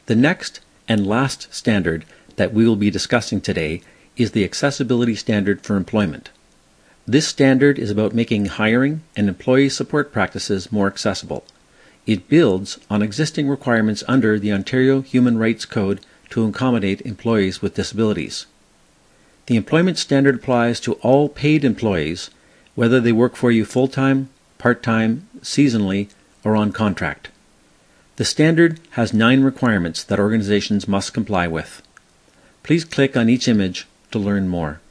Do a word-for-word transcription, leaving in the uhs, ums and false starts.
The next and last standard that we will be discussing today is the Accessibility Standard for Employment. This standard is about making hiring and employee support practices more accessible. It builds on existing requirements under the Ontario Human Rights Code to accommodate employees with disabilities. The employment standard applies to all paid employees, whether they work for you full-time, part-time, seasonally, or on contract. The standard has nine requirements that organizations must comply with. Please click on each image to learn more.